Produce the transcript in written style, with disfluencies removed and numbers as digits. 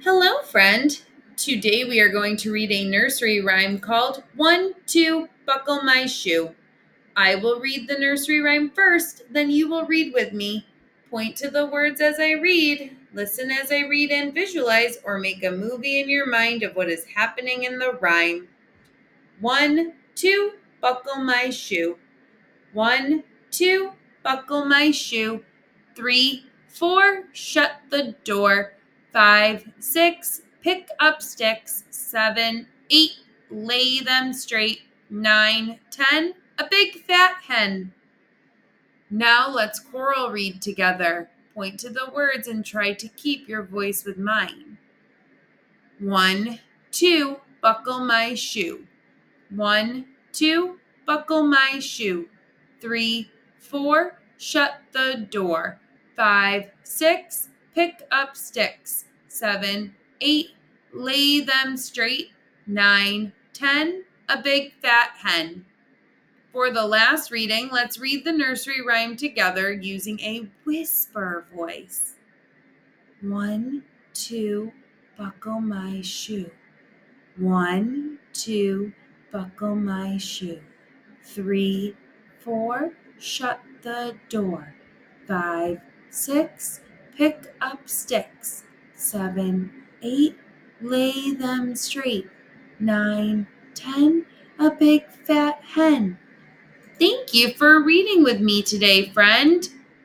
Hello, friend. Today we are going to read a nursery rhyme called 1, 2, Buckle My Shoe. I will read the nursery rhyme first, then you will read with me. Point to the words as I read, listen as I read, and visualize or make a movie in your mind of what is happening in the rhyme. 1, 2, Buckle My Shoe. 1, 2, Buckle my shoe. 3, 4, shut the door. 5, 6, pick up sticks. 7, 8, lay them straight. 9, 10, a big fat hen. Now let's choral read together. Point to the words and try to keep your voice with mine. 1, 2, buckle my shoe. 1, 2, buckle my shoe. 3, 4, shut the door. 5, 6, pick up sticks. 7, 8, lay them straight. 9, 10, a big fat hen. For the last reading, let's read the nursery rhyme together using a whisper voice. 1, 2, buckle my shoe. 1, 2, buckle my shoe. 3, 4, shut the door. 5, 6, pick up sticks. 7, 8, lay them straight. 9, 10, a big fat hen. Thank you for reading with me today, friend.